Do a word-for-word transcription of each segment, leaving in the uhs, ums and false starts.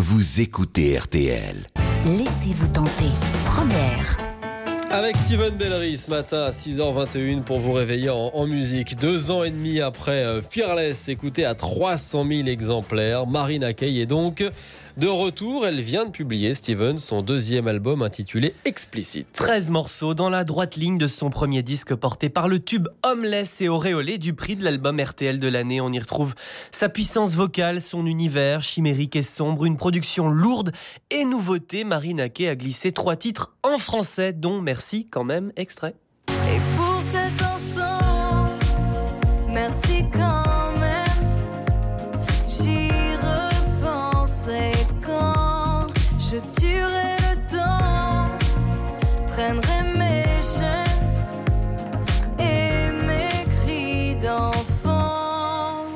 vous écoutez R T L. Laissez-vous tenter. Première. Avec Steven Bellery ce matin à six heures vingt et une pour vous réveiller en, en musique. Deux ans et demi après euh, Fearless, écouté à trois cent mille exemplaires, Marina Kaye est donc de retour. Elle vient de publier, Steven, son deuxième album intitulé Explicit. treize morceaux dans la droite ligne de son premier disque porté par le tube Homeless et auréolé du prix de l'album R T L de l'année. On y retrouve sa puissance vocale, son univers chimérique et sombre, une production lourde et nouveauté. Marina Kaye a glissé trois titres en français, dont Merci quand même, extrait. Et pour cet instant, merci quand même. J'y repenserai quand je tuerai le temps, traînerai mes chaînes et mes cris d'enfant.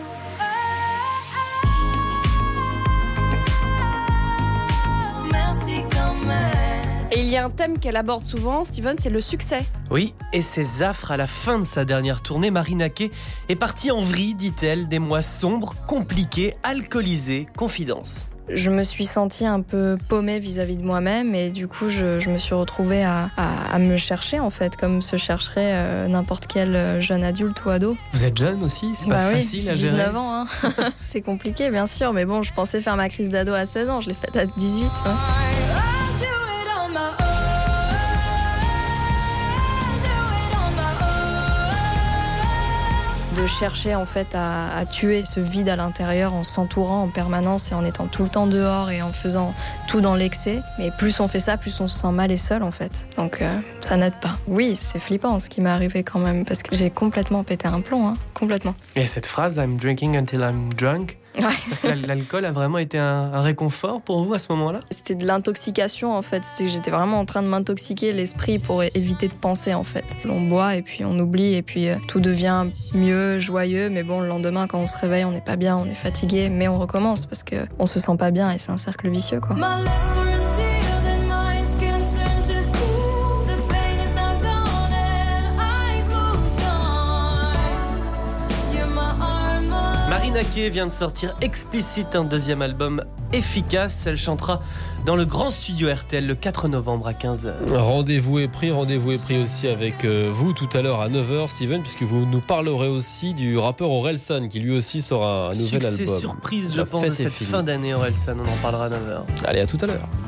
Merci quand même. Et il y a un thème qu'elle aborde souvent, Steven, c'est le succès. Oui, et ses affres à la fin de sa dernière tournée. Marina Kaye est partie en vrille, dit-elle, des mois sombres, compliqués, alcoolisés. Confidence. Je me suis sentie un peu paumée vis-à-vis de moi-même et du coup je, je me suis retrouvée à, à, à me chercher en fait, comme se chercherait euh, n'importe quel jeune adulte ou ado. Vous êtes jeune aussi, c'est bah pas oui, facile à gérer. dix-neuf ans, hein. C'est compliqué bien sûr, mais bon, je pensais faire ma crise d'ado à seize ans, je l'ai faite à dix-huit. Hein. De chercher en fait à, à tuer ce vide à l'intérieur en s'entourant en permanence et en étant tout le temps dehors et en faisant tout dans l'excès. Mais plus on fait ça, plus on se sent mal et seul en fait. Donc euh, ça n'aide pas. Oui, c'est flippant ce qui m'est arrivé quand même parce que j'ai complètement pété un plomb, hein, complètement. Et cette phrase, I'm drinking until I'm drunk, Ouais. parce que l'alcool a vraiment été un, un réconfort pour vous à ce moment-là? C'était de l'intoxication en fait. C'est que j'étais vraiment en train de m'intoxiquer l'esprit pour éviter de penser en fait. On boit et puis on oublie et puis euh, tout devient mieux, joyeux. Mais bon, le lendemain quand on se réveille, on n'est pas bien, on est fatigué, mais on recommence parce que on se sent pas bien et c'est un cercle vicieux quoi. Marina Kaye vient de sortir Explicit, un deuxième album efficace. Elle chantera dans le grand studio R T L le quatre novembre à quinze heures. Rendez-vous est pris, rendez-vous est pris aussi avec euh, vous tout à l'heure à neuf heures, Steven, puisque vous nous parlerez aussi du rappeur Orelsan qui lui aussi sort un, un nouvel Succès album. surprise, je La pense, de fête est cette finie. fin d'année, Orelsan. On en parlera à neuf heures. Allez, à tout à l'heure.